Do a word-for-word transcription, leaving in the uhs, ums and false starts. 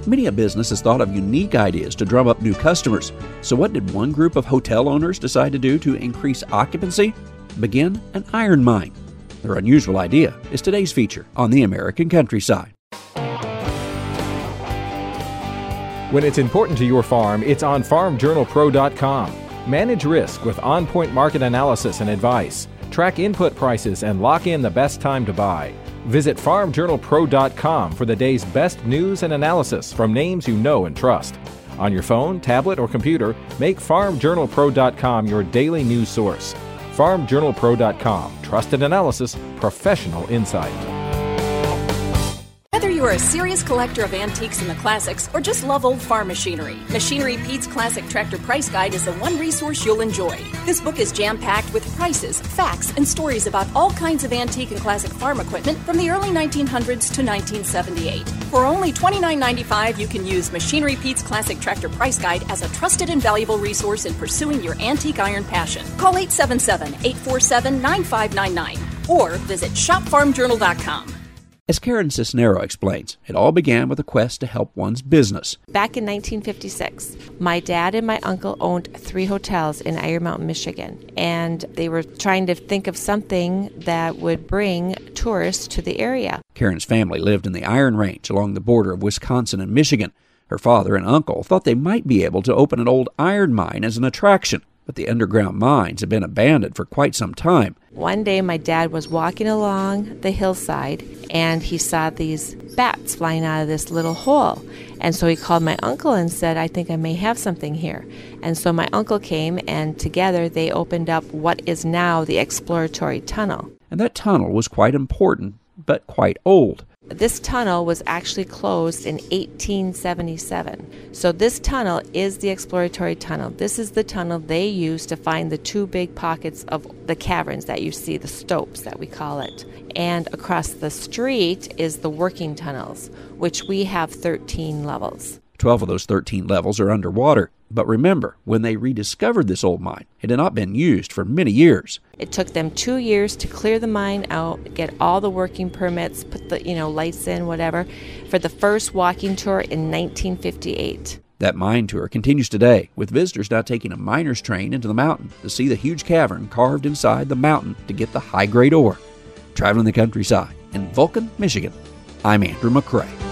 Many a business has thought of unique ideas to drum up new customers. So what did one group of hotel owners decide to do to increase occupancy? Begin an iron mine. Their unusual idea is today's feature on the American Countryside. When it's important to your farm, it's on farm journal pro dot com. Manage risk with on-point market analysis and advice. Track input prices and lock in the best time to buy. Visit farm journal pro dot com for the day's best news and analysis from names you know and trust. On your phone, tablet, or computer, make farm journal pro dot com your daily news source. farm journal pro dot com. Trusted analysis, professional insight. Whether you're a serious collector of antiques and the classics or just love old farm machinery, Machinery Pete's Classic Tractor Price Guide is the one resource you'll enjoy. This book is jam-packed with prices, facts, and stories about all kinds of antique and classic farm equipment from the early nineteen hundreds to nineteen seventy-eight. For only twenty-nine ninety-five, you can use Machinery Pete's Classic Tractor Price Guide as a trusted and valuable resource in pursuing your antique iron passion. Call eight seven seven, eight four seven, nine five nine nine or visit shop farm journal dot com. As Karen Cisnero explains, it all began with a quest to help one's business. Back in nineteen fifty-six, my dad and my uncle owned three hotels in Iron Mountain, Michigan, and they were trying to think of something that would bring tourists to the area. Karen's family lived in the Iron Range along the border of Wisconsin and Michigan. Her father and uncle thought they might be able to open an old iron mine as an attraction, but the underground mines had been abandoned for quite some time. One day my dad was walking along the hillside and he saw these bats flying out of this little hole. And so he called my uncle and said, I think I may have something here. And so my uncle came and together they opened up what is now the exploratory tunnel. And that tunnel was quite important, but quite old. This tunnel was actually closed in eighteen seventy-seven. So this tunnel is the exploratory tunnel. This is the tunnel they used to find the two big pockets of the caverns that you see, the stopes that we call it. And across the street is the working tunnels, which we have thirteen levels. Twelve of those thirteen levels are underwater. But remember, when they rediscovered this old mine, it had not been used for many years. It took them two years to clear the mine out, get all the working permits, put the, you know, lights in, whatever, for the first walking tour in nineteen fifty-eight. That mine tour continues today, with visitors now taking a miner's train into the mountain to see the huge cavern carved inside the mountain to get the high-grade ore. Traveling the countryside in Vulcan, Michigan, I'm Andrew McCrae.